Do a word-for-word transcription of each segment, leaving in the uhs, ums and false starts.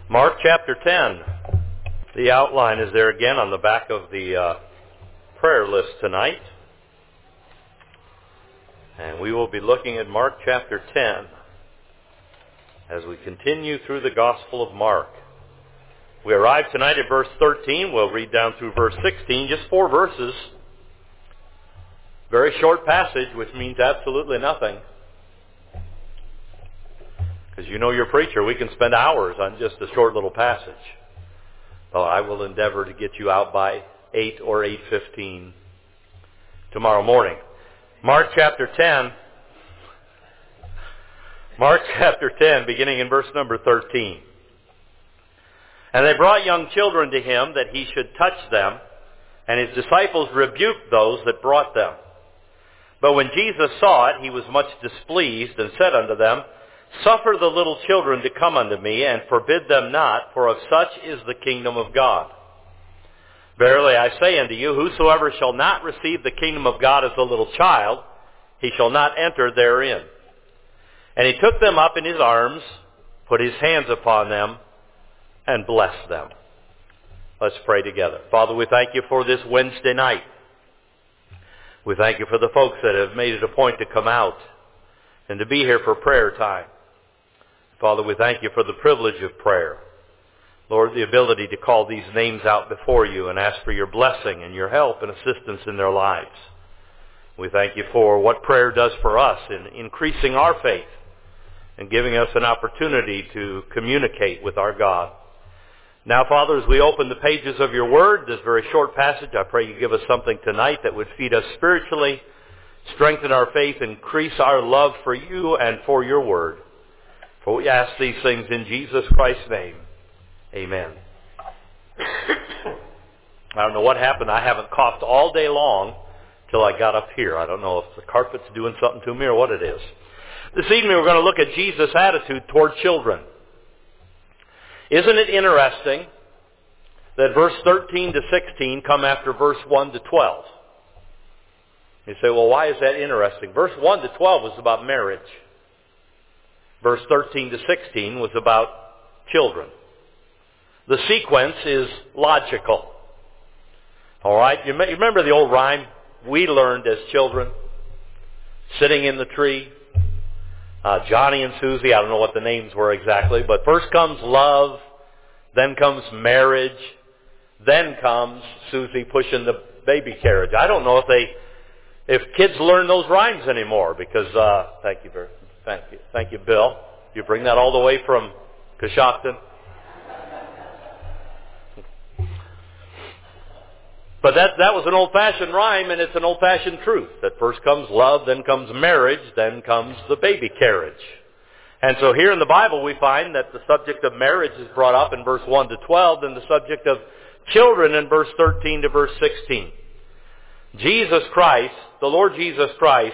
Mark chapter ten. The outline is there again on the back of the uh, prayer list tonight. And we will be looking at Mark chapter ten as we continue through the Gospel of Mark. We arrive tonight at verse thirteen. We'll read down through verse sixteen, just four verses. Very short passage, which means absolutely nothing. Because you know your preacher, we can spend hours on just a short little passage. Well, I will endeavor to get you out by eight or eight fifteen tomorrow morning. Mark chapter ten. Mark chapter ten, beginning in verse number thirteen. And they brought young children to him that he should touch them, and his disciples rebuked those that brought them. But when Jesus saw it, he was much displeased, and said unto them, Suffer the little children to come unto me, and forbid them not, for of such is the kingdom of God. Verily I say unto you, whosoever shall not receive the kingdom of God as a little child, he shall not enter therein. And he took them up in his arms, put his hands upon them, and blessed them. Let's pray together. Father, we thank you for this Wednesday night. We thank you for the folks that have made it a point to come out and to be here for prayer time. Father, we thank you for the privilege of prayer. Lord, the ability to call these names out before you and ask for your blessing and your help and assistance in their lives. We thank you for what prayer does for us in increasing our faith and giving us an opportunity to communicate with our God. Now, Father, as we open the pages of your word, this very short passage, I pray you give us something tonight that would feed us spiritually, strengthen our faith, increase our love for you and for your word. For we ask these things in Jesus Christ's name. Amen. I don't know what happened. I haven't coughed all day long till I got up here. I don't know if the carpet's doing something to me or what it is. This evening we're going to look at Jesus' attitude toward children. Isn't it interesting that verse thirteen to sixteen come after verse one to twelve? You say, well, why is that interesting? Verse one to twelve was about marriage. Verse thirteen to sixteen was about children. The sequence is logical. All right? You remember the old rhyme we learned as children? Sitting in the tree. Uh, Johnny and Susie, I don't know what the names were exactly, but first comes love, then comes marriage, then comes Susie pushing the baby carriage. I don't know if they, if kids learn those rhymes anymore, because, uh, thank you very, thank you, thank you, Bill. You bring that all the way from Coshocton. But that, that was an old-fashioned rhyme, and it's an old-fashioned truth. That first comes love, then comes marriage, then comes the baby carriage. And so here in the Bible we find that the subject of marriage is brought up in verse one to twelve, and the subject of children in verse thirteen to verse sixteen. Jesus Christ, the Lord Jesus Christ,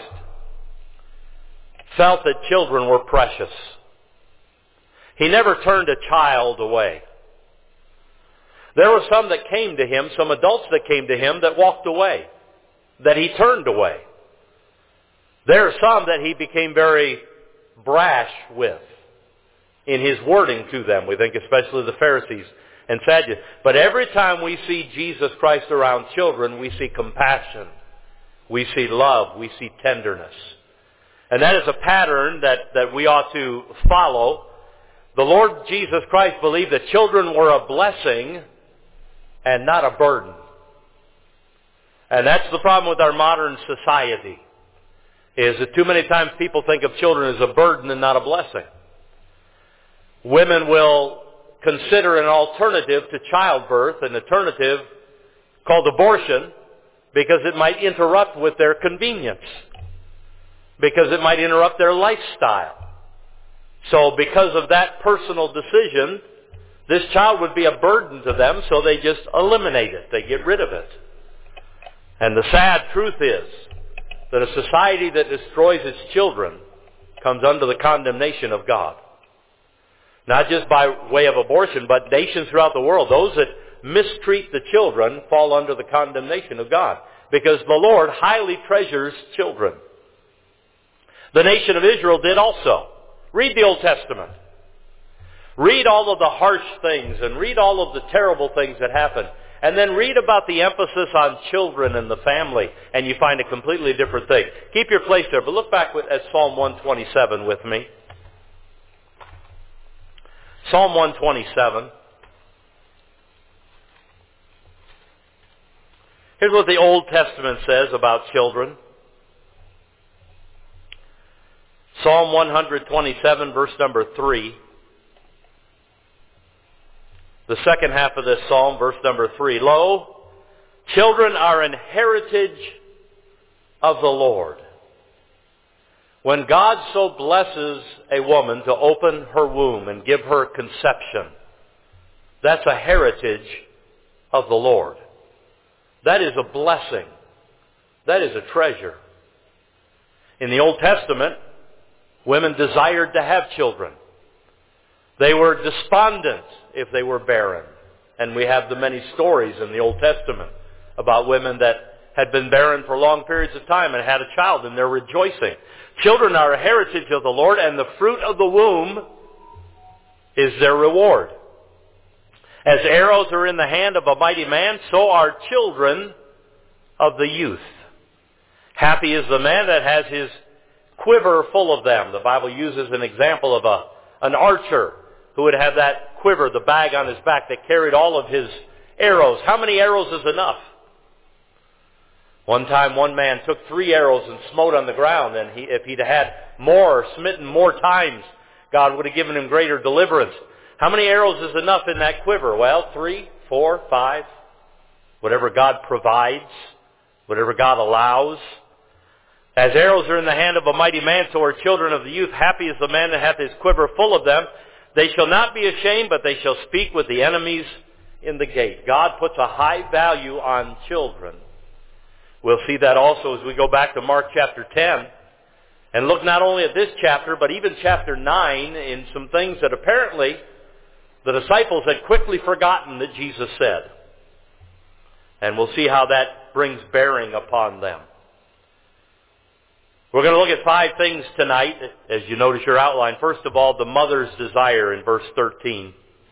felt that children were precious. He never turned a child away. There were some that came to him, some adults that came to him that walked away, that he turned away. There are some that he became very brash with in his wording to them. We think especially the Pharisees and Sadducees. But every time we see Jesus Christ around children, we see compassion. We see love. We see tenderness. And that is a pattern that, that we ought to follow. The Lord Jesus Christ believed that children were a blessing and not a burden. And that's the problem with our modern society, is that too many times people think of children as a burden and not a blessing. Women will consider an alternative to childbirth, an alternative called abortion, because it might interrupt with their convenience, because it might interrupt their lifestyle. So because of that personal decision, this child would be a burden to them, so they just eliminate it. They get rid of it. And the sad truth is that a society that destroys its children comes under the condemnation of God. Not just by way of abortion, but nations throughout the world. Those that mistreat the children fall under the condemnation of God, because the Lord highly treasures children. The nation of Israel did also. Read the Old Testament. Read all of the harsh things and read all of the terrible things that happen. And then read about the emphasis on children and the family, and you find a completely different thing. Keep your place there, but look back at Psalm one twenty-seven with me. Psalm one twenty-seven. Here's what the Old Testament says about children. Psalm one twenty-seven, verse number three. The second half of this psalm, verse number three. Lo, children are an heritage of the Lord. When God so blesses a woman to open her womb and give her conception, that's a heritage of the Lord. That is a blessing. That is a treasure. In the Old Testament, women desired to have children. They were despondent if they were barren. And we have the many stories in the Old Testament about women that had been barren for long periods of time and had a child, and they're rejoicing. Children are a heritage of the Lord, and the fruit of the womb is their reward. As arrows are in the hand of a mighty man, so are children of the youth. Happy is the man that has his quiver full of them. The Bible uses an example of a an archer who would have that quiver, the bag on his back that carried all of his arrows. How many arrows is enough? One time one man took three arrows and smote on the ground, and he, if he'd had more, smitten more times, God would have given him greater deliverance. How many arrows is enough in that quiver? Well, three, four, five, whatever God provides, whatever God allows. As arrows are in the hand of a mighty man, so are children of the youth. Happy is the man that hath his quiver full of them. They shall not be ashamed, but they shall speak with the enemies in the gate. God puts a high value on children. We'll see that also as we go back to Mark chapter ten and look not only at this chapter, but even chapter nine in some things that apparently the disciples had quickly forgotten that Jesus said. And we'll see how that brings bearing upon them. We're going to look at five things tonight, as you notice your outline. First of all, the mother's desire in verse thirteen.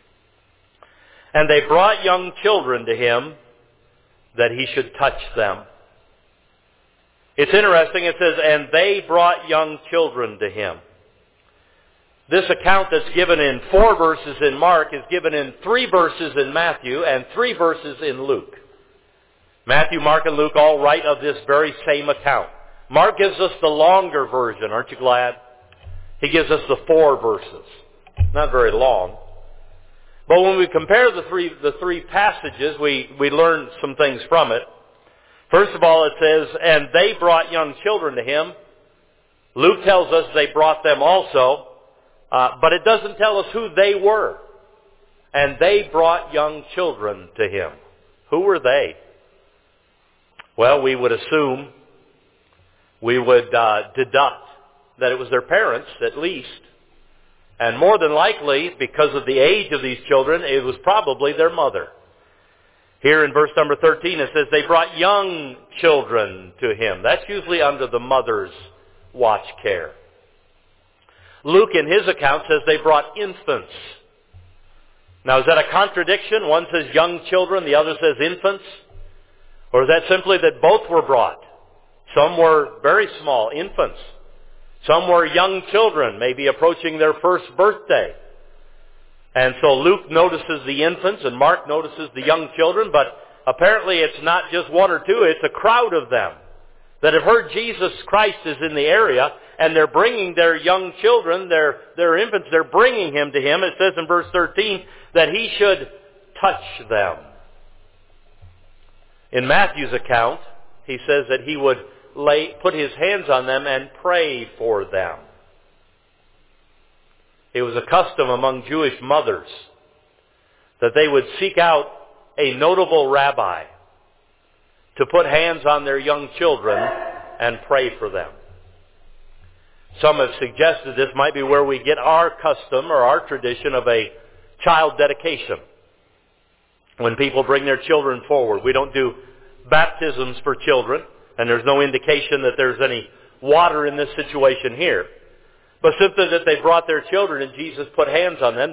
And they brought young children to him that he should touch them. It's interesting, it says, and they brought young children to him. This account that's given in four verses in Mark is given in three verses in Matthew and three verses in Luke. Matthew, Mark, and Luke all write of this very same account. Mark gives us the longer version, aren't you glad? He gives us the four verses. Not very long. But when we compare the three the three passages, we, we learn some things from it. First of all, it says, and they brought young children to him. Luke tells us they brought them also, uh, but it doesn't tell us who they were. And they brought young children to him. Who were they? Well, we would assume, we would uh, deduct that it was their parents, at least. And more than likely, because of the age of these children, it was probably their mother. Here in verse number thirteen, it says, they brought young children to him. That's usually under the mother's watch care. Luke, in his account, says they brought infants. Now, is that a contradiction? One says young children, the other says infants? Or is that simply that both were brought? Some were very small, infants. Some were young children, maybe approaching their first birthday. And so Luke notices the infants and Mark notices the young children, but apparently it's not just one or two, it's a crowd of them that have heard Jesus Christ is in the area, and they're bringing their young children, their, their infants, they're bringing him to him. It says in verse thirteen that he should touch them. In Matthew's account, he says that he would lay, put his hands on them and pray for them. It was a custom among Jewish mothers that they would seek out a notable rabbi to put hands on their young children and pray for them. Some have suggested this might be where we get our custom or our tradition of a child dedication. When people bring their children forward, we don't do baptisms for children, and there's no indication that there's any water in this situation here. But simply that they brought their children and Jesus put hands on them. They,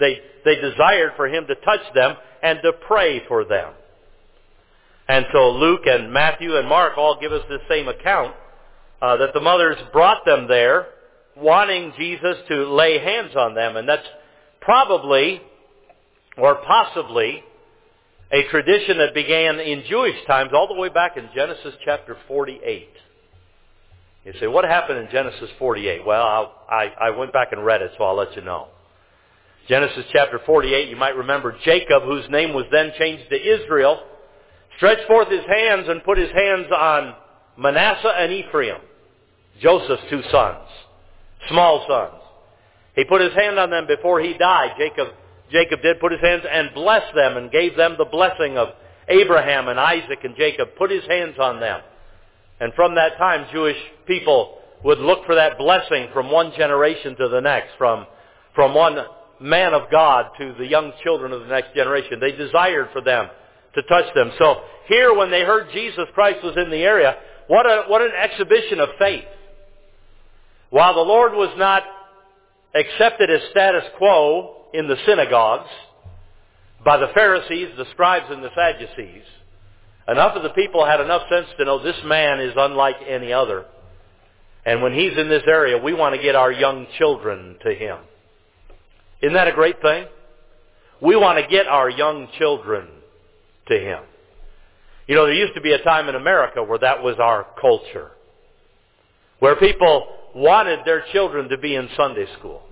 they, they desired for him to touch them and to pray for them. And so Luke and Matthew and Mark all give us this same account, uh, that the mothers brought them there wanting Jesus to lay hands on them. And that's probably, or possibly, a tradition that began in Jewish times all the way back in Genesis chapter forty-eight. You say, what happened in Genesis forty-eight? Well, I'll, I, I went back and read it, so I'll let you know. Genesis chapter forty-eight, you might remember Jacob, whose name was then changed to Israel, stretched forth his hands and put his hands on Manasseh and Ephraim, Joseph's two sons, small sons. He put his hand on them before he died. Jacob, Jacob did put his hands and blessed them and gave them the blessing of Abraham and Isaac and Jacob, put his hands on them. And from that time, Jewish people would look for that blessing from one generation to the next, from, from one man of God to the young children of the next generation. They desired for them to touch them. So here, when they heard Jesus Christ was in the area, what a, what an exhibition of faith. While the Lord was not accepted as status quo in the synagogues by the Pharisees, the scribes, and the Sadducees, enough of the people had enough sense to know this man is unlike any other. And when he's in this area, we want to get our young children to him. Isn't that a great thing? We want to get our young children to him. You know, there used to be a time in America where that was our culture, where people wanted their children to be in Sunday school,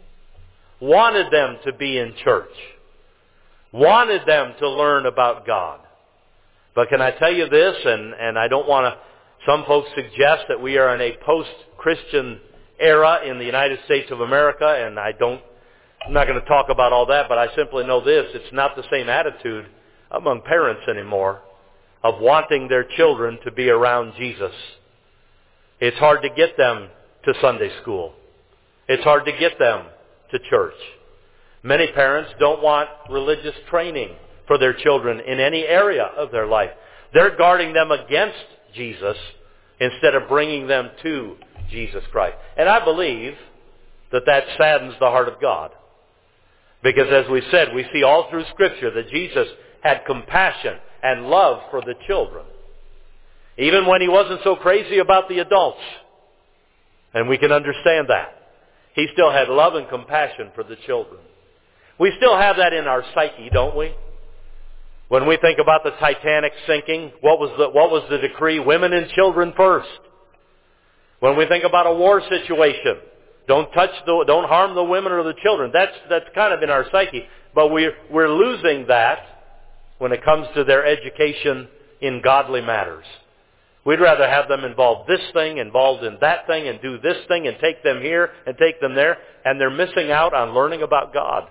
wanted them to be in church, wanted them to learn about God. But can I tell you this, and, and I don't want to, some folks suggest that we are in a post-Christian era in the United States of America, and I don't, I'm not going to talk about all that, but I simply know this, it's not the same attitude among parents anymore of wanting their children to be around Jesus. It's hard to get them to Sunday school. It's hard to get them to church. Many parents don't want religious training for their children in any area of their life. They're guarding them against Jesus instead of bringing them to Jesus Christ. And I believe that that saddens the heart of God. Because as we said, we see all through Scripture that Jesus had compassion and love for the children. Even when he wasn't so crazy about the adults. And we can understand that. He still had love and compassion for the children. We still have that in our psyche, don't we? When we think about the Titanic sinking, what was the, what was the decree? Women and children first. When we think about a war situation, don't touch the, don't harm the women or the children. That's, that's kind of in our psyche. But we're, we're losing that when it comes to their education in godly matters. We'd rather have them involved this thing, involved in that thing, and do this thing, and take them here, and take them there. And they're missing out on learning about God.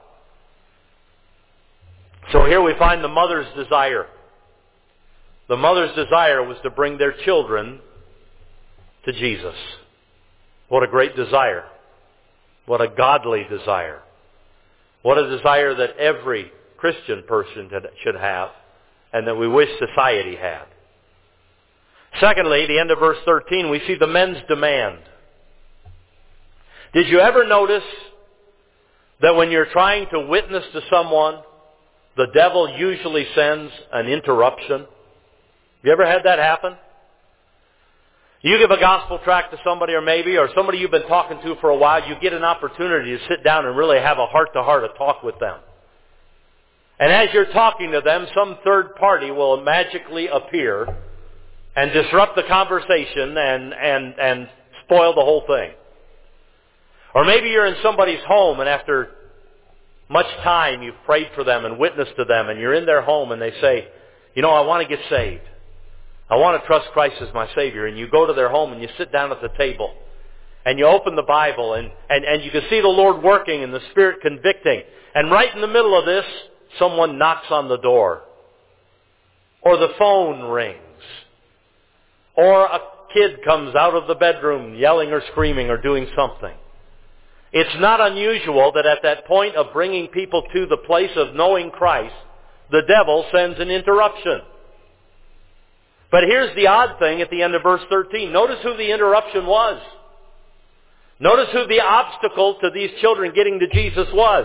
So here we find the mother's desire. The mother's desire was to bring their children to Jesus. What a great desire. What a godly desire. What a desire that every Christian person should have, and that we wish society had. Secondly, the end of verse thirteen, we see the men's demand. Did you ever notice that when you're trying to witness to someone, the devil usually sends an interruption? Have you ever had that happen? You give a gospel tract to somebody, or maybe, or somebody you've been talking to for a while, you get an opportunity to sit down and really have a heart-to-heart a talk with them. And as you're talking to them, some third party will magically appear and disrupt the conversation and, and, and spoil the whole thing. Or maybe you're in somebody's home, and after much time you've prayed for them and witnessed to them, and you're in their home and they say, you know, I want to get saved. I want to trust Christ as my Savior. And you go to their home and you sit down at the table and you open the Bible and, and, and you can see the Lord working and the Spirit convicting. And right in the middle of this, someone knocks on the door. Or the phone rings. Or a kid comes out of the bedroom yelling or screaming or doing something. It's not unusual that at that point of bringing people to the place of knowing Christ, the devil sends an interruption. But here's the odd thing at the end of verse thirteen. Notice who the interruption was. Notice who the obstacle to these children getting to Jesus was.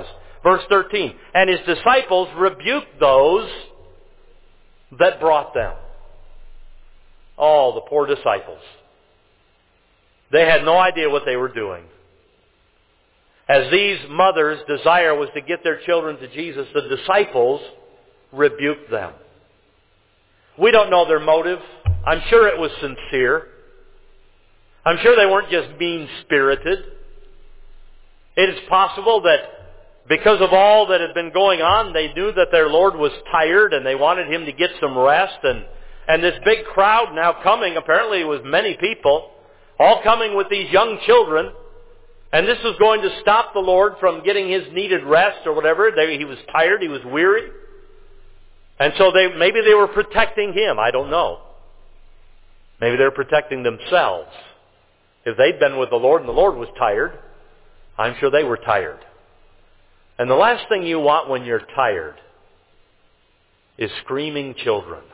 Verse thirteen, and his disciples rebuked those that brought them. Oh, the poor disciples. They had no idea what they were doing. As these mothers' desire was to get their children to Jesus, the disciples rebuked them. We don't know their motive. I'm sure it was sincere. I'm sure they weren't just mean-spirited. It is possible that because of all that had been going on, they knew that their Lord was tired and they wanted Him to get some rest. And, and this big crowd now coming, apparently it was many people, all coming with these young children. And this was going to stop the Lord from getting His needed rest or whatever. They, he was tired, He was weary. And so they maybe they were protecting Him. I don't know. Maybe they were protecting themselves. If they'd been with the Lord and the Lord was tired, I'm sure they were tired. And the last thing you want when you're tired is screaming children,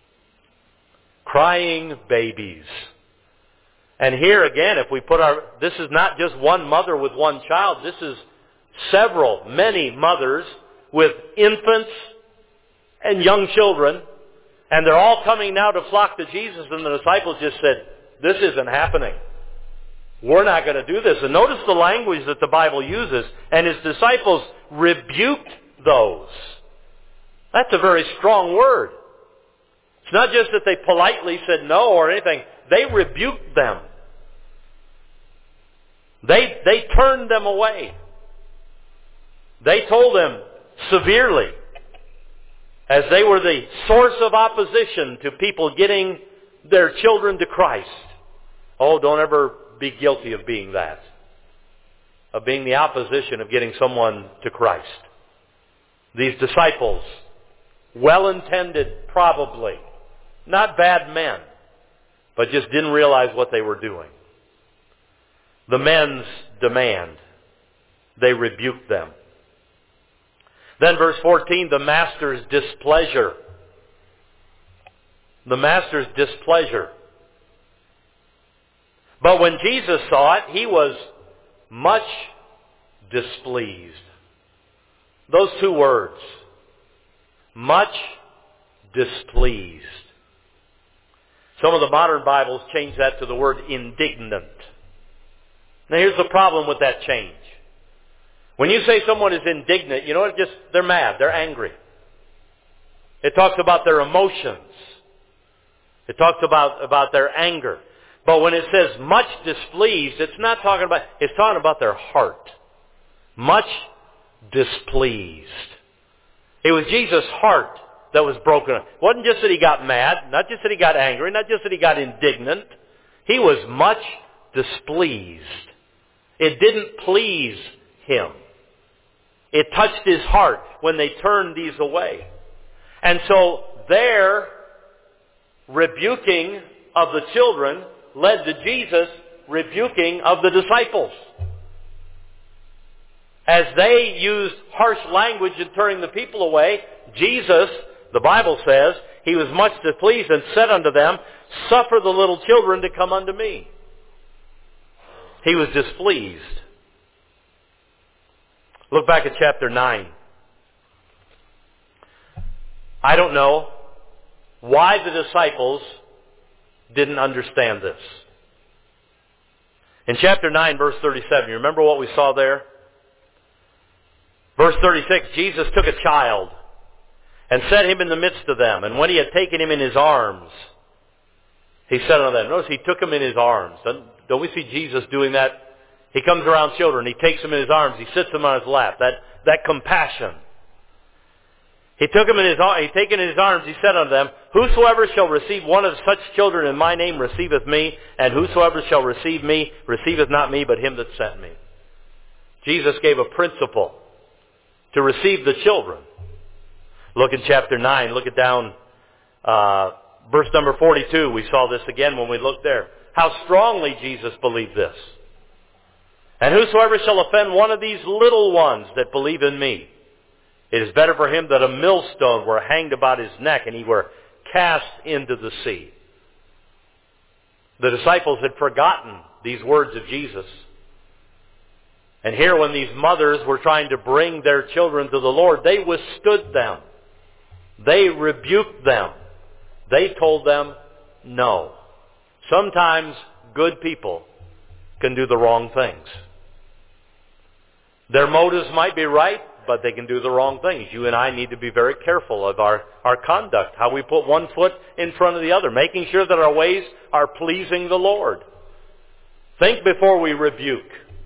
crying babies. And here again, if we put our, this is not just one mother with one child. This is several, many mothers with infants and young children. And they're all coming now to flock to Jesus. And the disciples just said, this isn't happening. We're not going to do this. And notice the language that the Bible uses. And his disciples rebuked those. That's a very strong word. It's not just that they politely said no or anything. They rebuked them. They, they turned them away. They told them severely, as they were the source of opposition to people getting their children to Christ. Oh, don't ever be guilty of being that. Of being the opposition of getting someone to Christ. These disciples, well-intended probably, not bad men, but just didn't realize what they were doing. The men's demand, they rebuked them. Then verse fourteen, the master's displeasure. The master's displeasure. But when Jesus saw it, He was much displeased. Those two words, much displeased. Some of the modern Bibles change that to the word indignant. Now here's the problem with that change. When you say someone is indignant, you know what? Just they're mad, they're angry. It talks about their emotions. It talks about, about their anger. But when it says much displeased, it's not talking about, it's talking about their heart. Much displeased. It was Jesus' heart that was broken. It wasn't just that He got mad, not just that He got angry, not just that He got indignant. He was much displeased. It didn't please Him. It touched His heart when they turned these away. And so their rebuking of the children led to Jesus rebuking of the disciples. As they used harsh language in turning the people away, Jesus, the Bible says, He was much displeased and said unto them, suffer the little children to come unto me. He was displeased. Look back at chapter nine. I don't know why the disciples didn't understand this. In chapter nine, verse thirty-seven, you remember what we saw there? Verse thirty-six, Jesus took a child and set him in the midst of them. And when He had taken him in His arms, He said unto them, notice He took him in His arms. Don't we see Jesus doing that? He comes around children. He takes them in His arms. He sits them on His lap. That, that compassion. He took them in His arms. He taken in His arms. He said unto them, whosoever shall receive one of such children in my name receiveth me, and whosoever shall receive me receiveth not me, but him that sent me. Jesus gave a principle to receive the children. Look in chapter nine. Look it down, uh, verse number forty-two. We saw this again when we looked there. How strongly Jesus believed this. And whosoever shall offend one of these little ones that believe in me, it is better for him that a millstone were hanged about his neck and he were cast into the sea. The disciples had forgotten these words of Jesus. And here when these mothers were trying to bring their children to the Lord, they withstood them. They rebuked them. They told them no. Sometimes good people can do the wrong things. Their motives might be right, but they can do the wrong things. You and I need to be very careful of our, our conduct, how we put one foot in front of the other, making sure that our ways are pleasing the Lord. Think before we rebuke.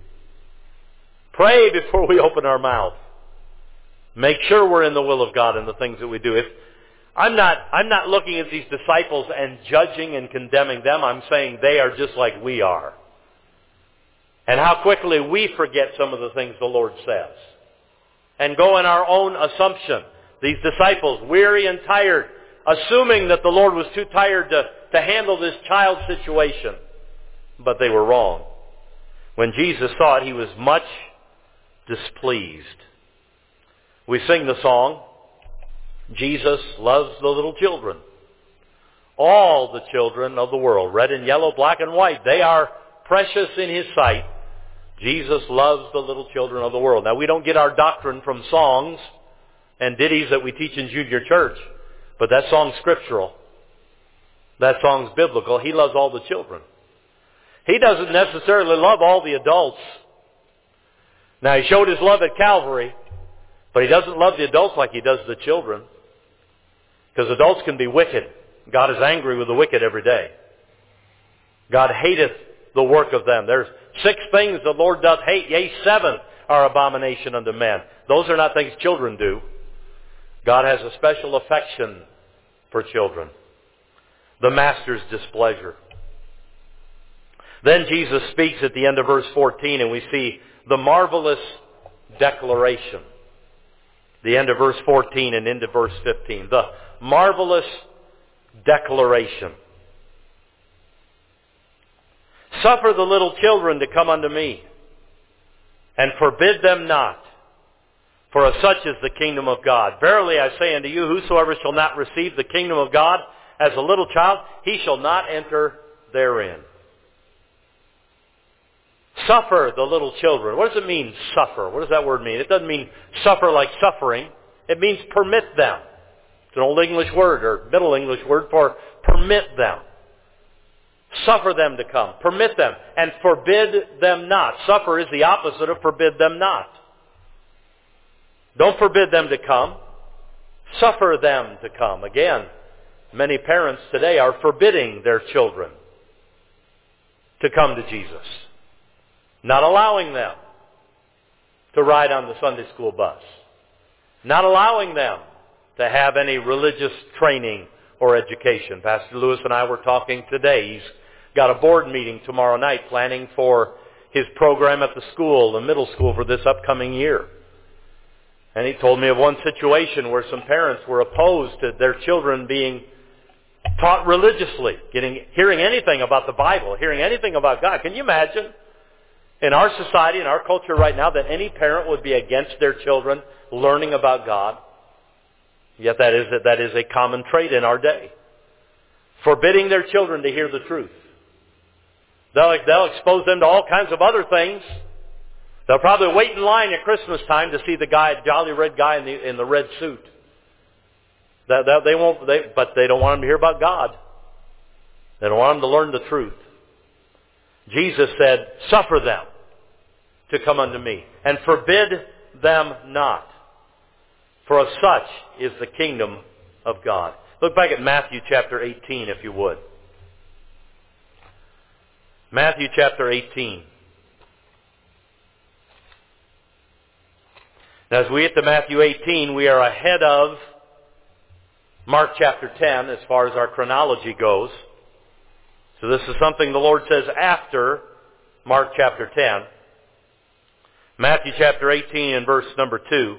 Pray before we open our mouth. Make sure we're in the will of God in the things that we do. If I'm not, I'm not looking at these disciples and judging and condemning them. I'm saying they are just like we are. And how quickly we forget some of the things the Lord says. And go in our own assumption. These disciples, weary and tired, assuming that the Lord was too tired to, to handle this child situation. But they were wrong. When Jesus saw it, he was much displeased. We sing the song, Jesus loves the little children. All the children of the world, red and yellow, black and white, they are precious in his sight. Jesus loves the little children of the world. Now, we don't get our doctrine from songs and ditties that we teach in junior church, but that song's scriptural. That song's biblical. He loves all the children. He doesn't necessarily love all the adults. Now, he showed his love at Calvary, but he doesn't love the adults like he does the children. Because adults can be wicked. God is angry with the wicked every day. God hateth the work of them. There's six things the Lord doth hate, yea, seven are abomination unto men. Those are not things children do. God has a special affection for children. The master's displeasure. Then Jesus speaks at the end of verse fourteen, and we see the marvelous declaration. The end of verse fourteen and into verse fifteen. The marvelous declaration. Suffer the little children to come unto me, and forbid them not, for of such is the kingdom of God. Verily I say unto you, whosoever shall not receive the kingdom of God as a little child, he shall not enter therein. Suffer the little children. What does it mean, suffer? What does that word mean? It doesn't mean suffer like suffering. It means permit them. It's an Old English word or Middle English word for permit them. Suffer them to come. Permit them. And forbid them not. Suffer is the opposite of forbid them not. Don't forbid them to come. Suffer them to come. Again, many parents today are forbidding their children to come to Jesus. Not allowing them to ride on the Sunday school bus. Not allowing them to have any religious training or education. Pastor Lewis and I were talking today. He's got a board meeting tomorrow night planning for his program at the school, the middle school, for this upcoming year. And he told me of one situation where some parents were opposed to their children being taught religiously, getting, hearing anything about the Bible, hearing anything about God. Can you imagine in our society, in our culture right now, that any parent would be against their children learning about God? Yet that is, that is a common trait in our day. Forbidding their children to hear the truth. They'll, they'll expose them to all kinds of other things. They'll probably wait in line at Christmas time to see the guy, jolly red guy in the, in the red suit. That, that they won't, they, but they don't want them to hear about God. They don't want them to learn the truth. Jesus said, suffer them to come unto me, and forbid them not. For of such is the kingdom of God. Look back at Matthew chapter eighteen, if you would. Matthew chapter eighteen. Now, as we get to Matthew eighteen, we are ahead of Mark chapter ten as far as our chronology goes. So this is something the Lord says after Mark chapter ten. Matthew chapter eighteen and verse number two.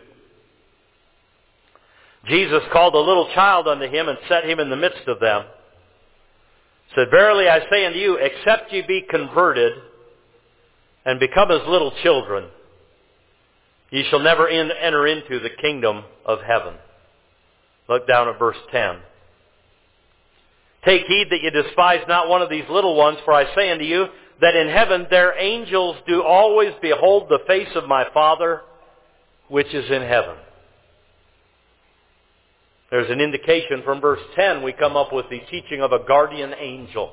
Jesus called a little child unto him and set him in the midst of them. Said, verily I say unto you, except ye be converted and become as little children, ye shall never in, enter into the kingdom of heaven. Look down at verse ten. Take heed that ye despise not one of these little ones, for I say unto you, that in heaven their angels do always behold the face of my Father which is in heaven. There's an indication from verse ten. We come up with the teaching of a guardian angel.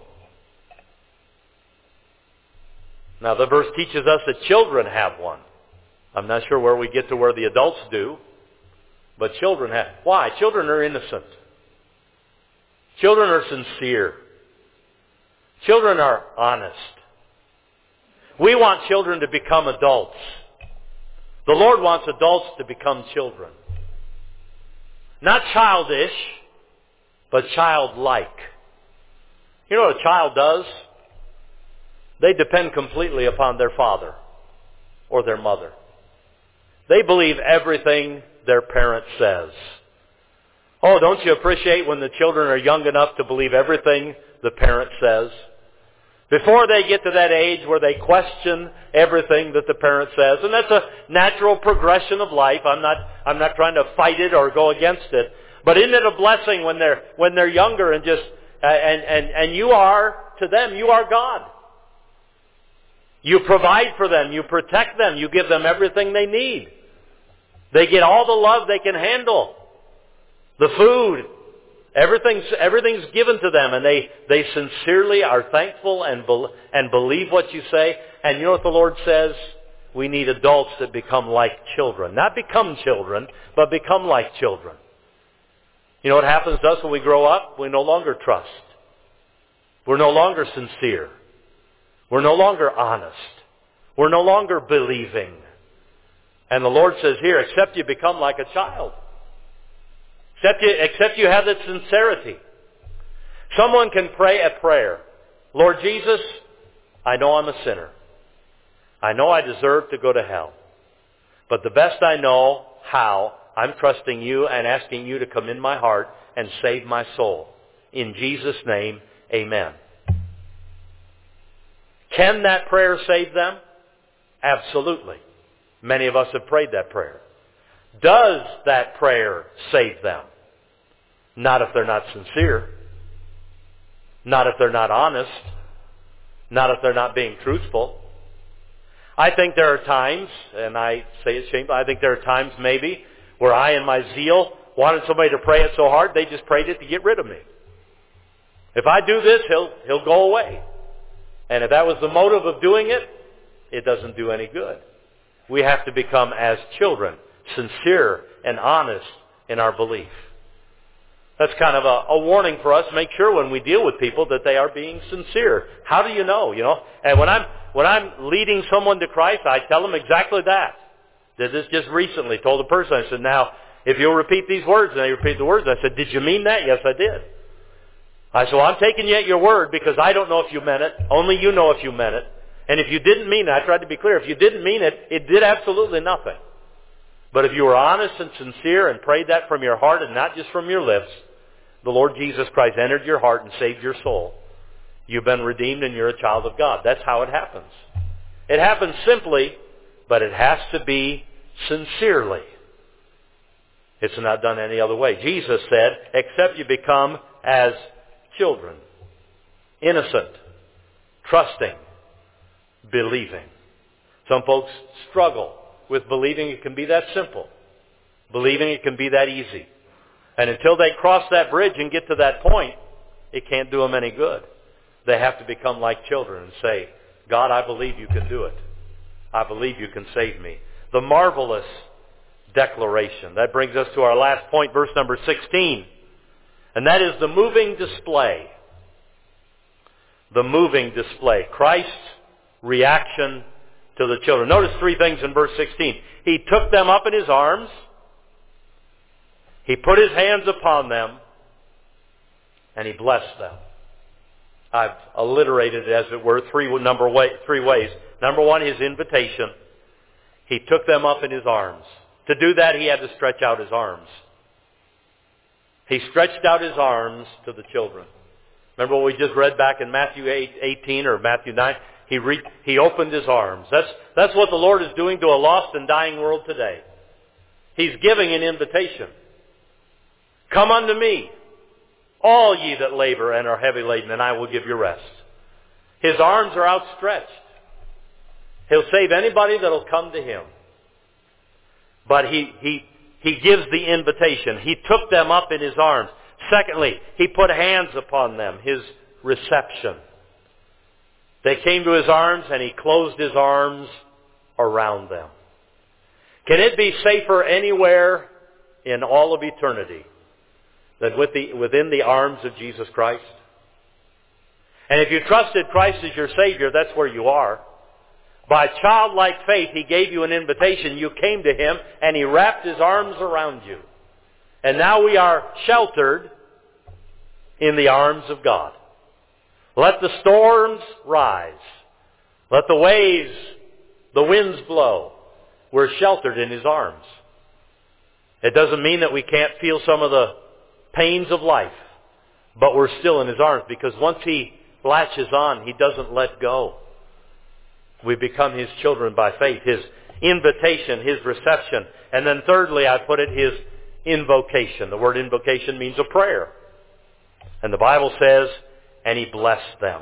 Now the verse teaches us that children have one. I'm not sure where we get to where the adults do, but children have. Why? Children are innocent. Children are sincere. Children are honest. We want children to become adults. The Lord wants adults to become children. Not childish, but childlike. You know what a child does? They depend completely upon their father or their mother. They believe everything their parent says. Oh, don't you appreciate when the children are young enough to believe everything the parent says? Before they get to that age where they question everything that the parent says. And that's a natural progression of life. I'm not, I'm not trying to fight it or go against it. But isn't it a blessing when they're, when they're younger and just, uh, and, and, and you are, to them, you are God. You provide for them. You protect them. You give them everything they need. They get all the love they can handle. The food. Everything's, everything's given to them, and they, they sincerely are thankful and, be, and believe what you say. And you know what the Lord says? We need adults that become like children. Not become children, but become like children. You know what happens to us when we grow up? We no longer trust. We're no longer sincere. We're no longer honest. We're no longer believing. And the Lord says here, except you become like a child. Except you, except you have that sincerity. Someone can pray a prayer. Lord Jesus, I know I'm a sinner. I know I deserve to go to hell. But the best I know how, I'm trusting you and asking you to come in my heart and save my soul. In Jesus' name, amen. Can that prayer save them? Absolutely. Many of us have prayed that prayer. Does that prayer save them? Not if they're not sincere. Not if they're not honest. Not if they're not being truthful. I think there are times, and I say it's shameful, I think there are times maybe where I in my zeal wanted somebody to pray it so hard they just prayed it to get rid of me. If I do this, he'll, he'll go away. And if that was the motive of doing it, it doesn't do any good. We have to become as children, sincere and honest in our belief. That's kind of a, a warning for us. Make sure when we deal with people that they are being sincere. How do you know? You know, and when I'm when I'm leading someone to Christ, I tell them exactly that. Did this just recently? Told a person. I said, "Now, if you'll repeat these words," and they repeat the words. I said, "Did you mean that?" "Yes, I did." I said, "Well, I'm taking you at your word because I don't know if you meant it. Only you know if you meant it. And if you didn't mean it," I tried to be clear, "if you didn't mean it, it did absolutely nothing. But if you were honest and sincere and prayed that from your heart and not just from your lips, the Lord Jesus Christ entered your heart and saved your soul. You've been redeemed and you're a child of God." That's how it happens. It happens simply, but it has to be sincerely. It's not done any other way. Jesus said, except you become as children, innocent, trusting, believing. Some folks struggle with believing it can be that simple. Believing it can be that easy. And until they cross that bridge and get to that point, it can't do them any good. They have to become like children and say, "God, I believe you can do it. I believe you can save me." The marvelous declaration. That brings us to our last point, verse number sixteen. And that is the moving display. The moving display. Christ's reaction to the children. Notice three things in verse sixteen. He took them up in his arms. He put his hands upon them. And he blessed them. I've alliterated it, as it were, three, number way, three ways. Number one, his invitation. He took them up in his arms. To do that, he had to stretch out his arms. He stretched out his arms to the children. Remember what we just read back in Matthew eight, eighteen or Matthew nine? He, re, he opened his arms. That's, that's what the Lord is doing to a lost and dying world today. He's giving an invitation. "Come unto me, all ye that labor and are heavy laden, and I will give you rest." His arms are outstretched. He'll save anybody that'll come to Him. But He, He, He gives the invitation. He took them up in His arms. Secondly, He put hands upon them, His reception. They came to His arms and He closed His arms around them. Can it be safer anywhere in all of eternity than with the, within the arms of Jesus Christ? And if you trusted Christ as your Savior, that's where you are. By childlike faith, He gave you an invitation. You came to Him and He wrapped His arms around you. And now we are sheltered in the arms of God. Let the storms rise. Let the waves, the winds blow. We're sheltered in His arms. It doesn't mean that we can't feel some of the pains of life, but we're still in His arms, because once He latches on, He doesn't let go. We become His children by faith. His invitation, His reception. And then thirdly, I put it, His invocation. The word invocation means a prayer. And the Bible says, and He blessed them.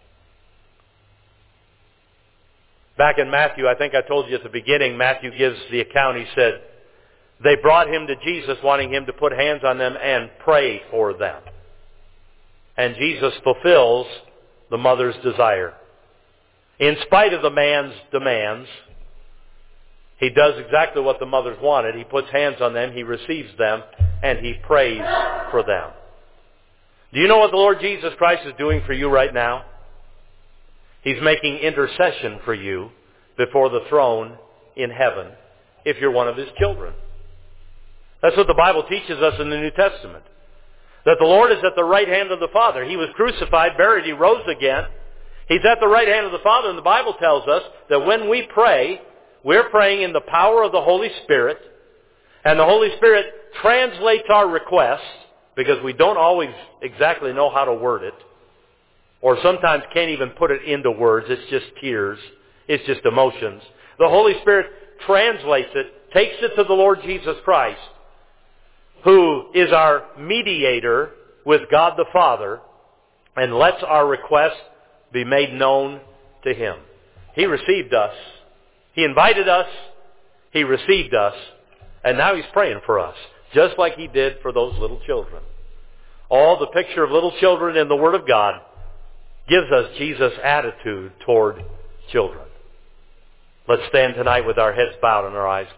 Back in Matthew, I think I told you at the beginning, Matthew gives the account. He said, they brought him to Jesus, wanting Him to put hands on them and pray for them. And Jesus fulfills the mother's desire. In spite of the man's demands, He does exactly what the mothers wanted. He puts hands on them, He receives them, and He prays for them. Do you know what the Lord Jesus Christ is doing for you right now? He's making intercession for you before the throne in heaven, if you're one of His children. That's what the Bible teaches us in the New Testament. That the Lord is at the right hand of the Father. He was crucified, buried, He rose again. He's at the right hand of the Father, and the Bible tells us that when we pray, we're praying in the power of the Holy Spirit, and the Holy Spirit translates our requests, because we don't always exactly know how to word it, or sometimes can't even put it into words. It's just tears. It's just emotions. The Holy Spirit translates it, takes it to the Lord Jesus Christ, who is our mediator with God the Father, and lets our requests be made known to Him. He received us. He invited us. He received us. And now He's praying for us, just like He did for those little children. All the picture of little children in the Word of God gives us Jesus' attitude toward children. Let's stand tonight with our heads bowed and our eyes